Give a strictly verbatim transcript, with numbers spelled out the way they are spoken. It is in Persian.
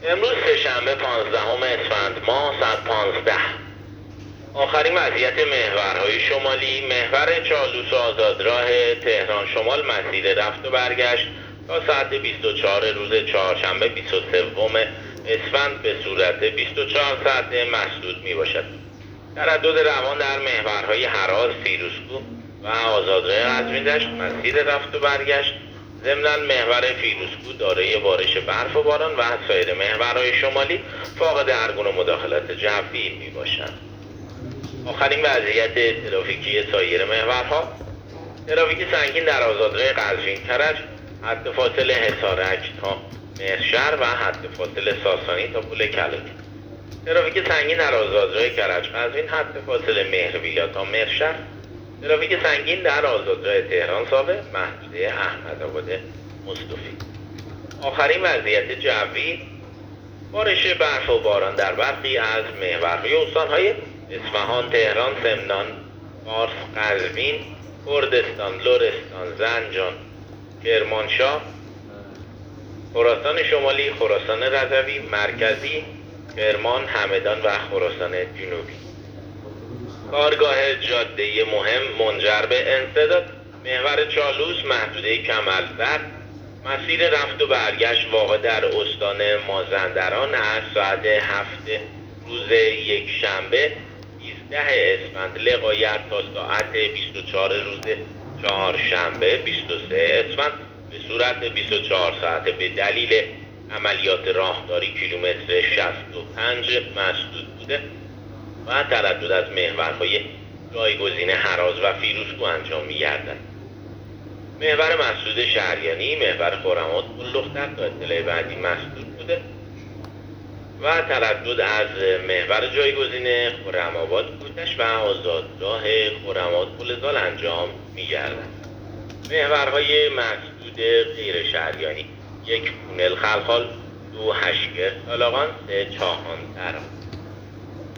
امروز سه‌شنبه پانزدهم اسفند ماه صد و پانزده. آخرین وضعیت محورهای شمالی: محور چالوس و آزادراه تهران شمال مسیر رفت و برگشت تا ساعت بیست و چهار روز چهارشنبه بیست و سوم اسفند به صورت بیست و چهار ساعته مسدود می باشد. تردد روان در محورهای هراز، فیروزکوه و آزادراه قزوین دشت مسیر رفت و برگشت. ضمناً محور فیروزکوه دارای بارش برف و باران و سایر محورهای شمالی فاقد هر گونه مداخلت جوی می باشند. آخرین وضعیت ترافیکی سایر محورها: ترافیک سنگین در آزادراه قزوین کرج، حد فاصله حصارک تا مهرشهر و حد فاصله ساسانی تا پل کلک. ترافیک سنگین در آزادراه کرج قزوین، حد فاصله مهرویلا تا مهرشهر. ترافیک سنگین در آزادراه تهران ساوه، محدوده احمدآباد مصطفی. آخرین وضعیت جوی: بارش برف و باران در برخی از محورهای استانهای اصفهان، تهران، سمنان، فارس، قزوین، کردستان، لرستان، زنجان، کرمانشاه، خراسان شمالی، خراسان رضوی، مرکزی، کرمان، همدان و خراسان جنوبی. کارگاه جاده مهم منجر به انسداد: محور چالوس، محدوده کمالزر، مسیر رفت و برگشت واقع در استان مازندران از ساعت هفت روز یک شنبه بیسته اسفند لغایت تا ساعت بیست و چهار روز چهارشنبه بیست و سه اسفند به صورت بیست و چهار ساعته به دلیل عملیات راهداری کیلومتر شصت و پنج مسدود بوده و تردد از محورهای جایگزین هراز و فیروزکوه انجام می‌گردد. محور مسدود شهریانی، محور خرم‌آباد پل‌دختر تا اطلاع بعدی مسدود بوده و تردد از محور جایگزین خرم‌آباد کوتش و آزادراه خرم‌آباد پل‌زال انجام می‌گردد. محورهای مسدود غیر شهریانی: یک پونل خلخال، دو هشگر طالقان، سه چاهان تهران.